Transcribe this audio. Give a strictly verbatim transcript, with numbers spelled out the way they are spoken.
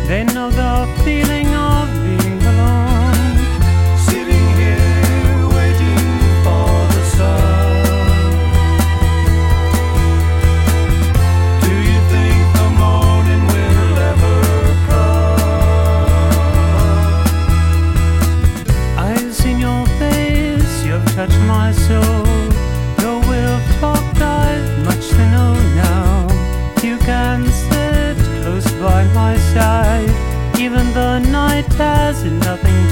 They know the feeling of being alone, sitting here waiting for the sun. Do you think the morning will ever come? I've seen your face, you've touched my soul. Your way of talk I've much to know now. You can sit close by my side, even the night has nothing